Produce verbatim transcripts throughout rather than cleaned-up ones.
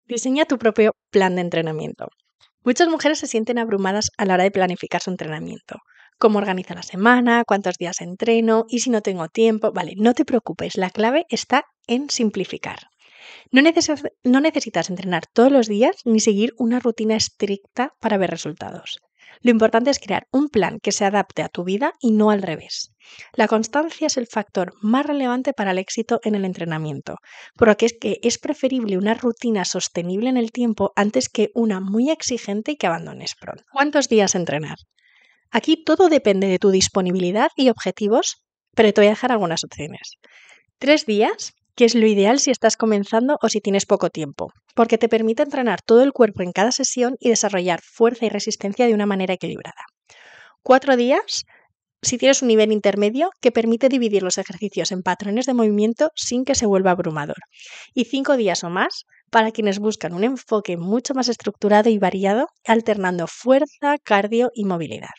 Diseña tu propio plan de entrenamiento. Muchas mujeres se sienten abrumadas a la hora de planificar su entrenamiento. ¿Cómo organizo la semana? ¿Cuántos días entreno? ¿Y si no tengo tiempo? Vale, no te preocupes, la clave está en simplificar. No, neces- no necesitas entrenar todos los días ni seguir una rutina estricta para ver resultados. Lo importante es crear un plan que se adapte a tu vida y no al revés. La constancia es el factor más relevante para el éxito en el entrenamiento, por lo que es que es preferible una rutina sostenible en el tiempo antes que una muy exigente y que abandones pronto. ¿Cuántos días entrenar? Aquí todo depende de tu disponibilidad y objetivos, pero te voy a dejar algunas opciones. Tres días, que es lo ideal si estás comenzando o si tienes poco tiempo, porque te permite entrenar todo el cuerpo en cada sesión y desarrollar fuerza y resistencia de una manera equilibrada. Cuatro días, si tienes un nivel intermedio, que permite dividir los ejercicios en patrones de movimiento sin que se vuelva abrumador. Y cinco días o más, para quienes buscan un enfoque mucho más estructurado y variado, alternando fuerza, cardio y movilidad.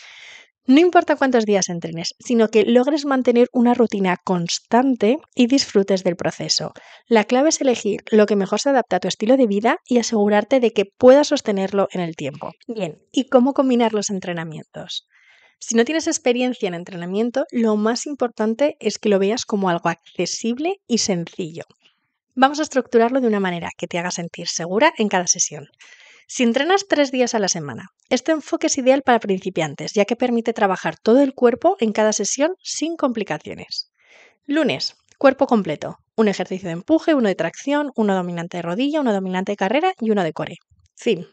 No importa cuántos días entrenes, sino que logres mantener una rutina constante y disfrutes del proceso. La clave es elegir lo que mejor se adapta a tu estilo de vida y asegurarte de que puedas sostenerlo en el tiempo. Bien, ¿y cómo combinar los entrenamientos? Si no tienes experiencia en entrenamiento, lo más importante es que lo veas como algo accesible y sencillo. Vamos a estructurarlo de una manera que te haga sentir segura en cada sesión. Si entrenas tres días a la semana, este enfoque es ideal para principiantes, ya que permite trabajar todo el cuerpo en cada sesión sin complicaciones. Lunes, cuerpo completo. Un ejercicio de empuje, uno de tracción, uno dominante de rodilla, uno dominante de carrera y uno de core. Fin.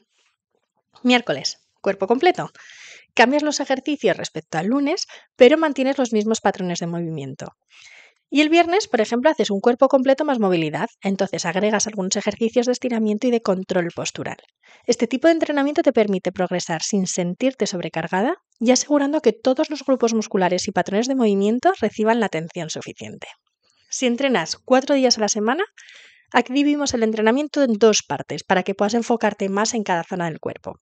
Miércoles, cuerpo completo. Cambias los ejercicios respecto al lunes, pero mantienes los mismos patrones de movimiento. Y el viernes, por ejemplo, haces un cuerpo completo más movilidad, entonces agregas algunos ejercicios de estiramiento y de control postural. Este tipo de entrenamiento te permite progresar sin sentirte sobrecargada y asegurando que todos los grupos musculares y patrones de movimiento reciban la atención suficiente. Si entrenas cuatro días a la semana, aquí dividimos el entrenamiento en dos partes para que puedas enfocarte más en cada zona del cuerpo.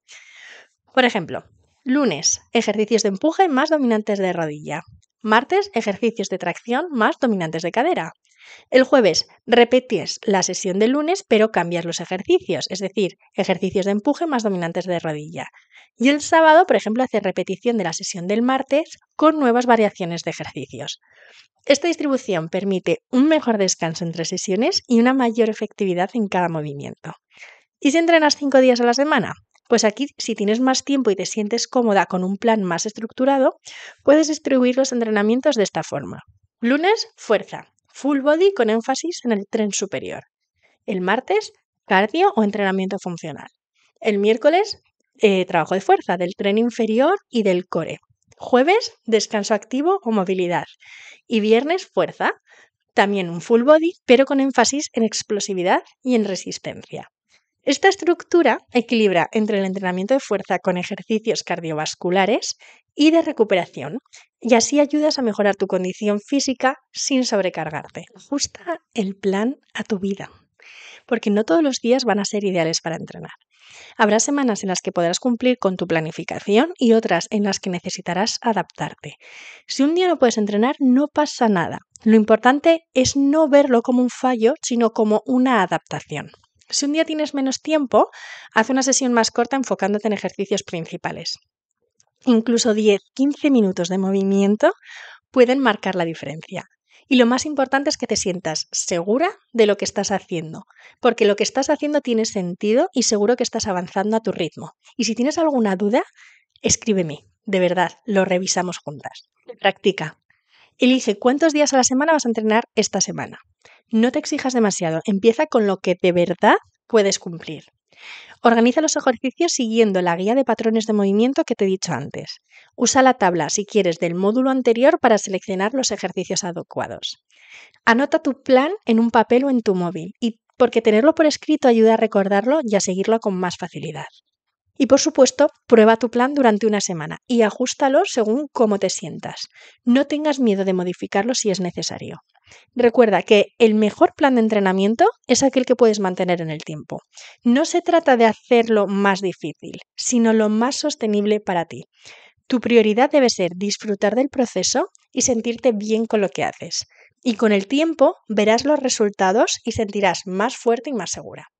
Por ejemplo, lunes, ejercicios de empuje más dominantes de rodilla. Martes, ejercicios de tracción más dominantes de cadera. El jueves, repites la sesión del lunes, pero cambias los ejercicios, es decir, ejercicios de empuje más dominantes de rodilla. Y el sábado, por ejemplo, haces repetición de la sesión del martes con nuevas variaciones de ejercicios. Esta distribución permite un mejor descanso entre sesiones y una mayor efectividad en cada movimiento. ¿Y si entrenas cinco días a la semana? Pues aquí, si tienes más tiempo y te sientes cómoda con un plan más estructurado, puedes distribuir los entrenamientos de esta forma. Lunes, fuerza, full body con énfasis en el tren superior. El martes, cardio o entrenamiento funcional. El miércoles, eh, trabajo de fuerza del tren inferior y del core. Jueves, descanso activo o movilidad. Y viernes, fuerza, también un full body, pero con énfasis en explosividad y en resistencia. Esta estructura equilibra entre el entrenamiento de fuerza con ejercicios cardiovasculares y de recuperación, y así ayudas a mejorar tu condición física sin sobrecargarte. Ajusta el plan a tu vida, porque no todos los días van a ser ideales para entrenar. Habrá semanas en las que podrás cumplir con tu planificación y otras en las que necesitarás adaptarte. Si un día no puedes entrenar, no pasa nada. Lo importante es no verlo como un fallo, sino como una adaptación. Si un día tienes menos tiempo, haz una sesión más corta enfocándote en ejercicios principales. Incluso diez a quince minutos de movimiento pueden marcar la diferencia. Y lo más importante es que te sientas segura de lo que estás haciendo, porque lo que estás haciendo tiene sentido y seguro que estás avanzando a tu ritmo. Y si tienes alguna duda, escríbeme. De verdad, lo revisamos juntas. Practica. Elige cuántos días a la semana vas a entrenar esta semana. No te exijas demasiado, empieza con lo que de verdad puedes cumplir. Organiza los ejercicios siguiendo la guía de patrones de movimiento que te he dicho antes. Usa la tabla, si quieres, del módulo anterior para seleccionar los ejercicios adecuados. Anota tu plan en un papel o en tu móvil, y porque tenerlo por escrito ayuda a recordarlo y a seguirlo con más facilidad. Y por supuesto, prueba tu plan durante una semana y ajústalo según cómo te sientas. No tengas miedo de modificarlo si es necesario. Recuerda que el mejor plan de entrenamiento es aquel que puedes mantener en el tiempo. No se trata de hacerlo más difícil, sino lo más sostenible para ti. Tu prioridad debe ser disfrutar del proceso y sentirte bien con lo que haces. Y con el tiempo verás los resultados y sentirás más fuerte y más segura.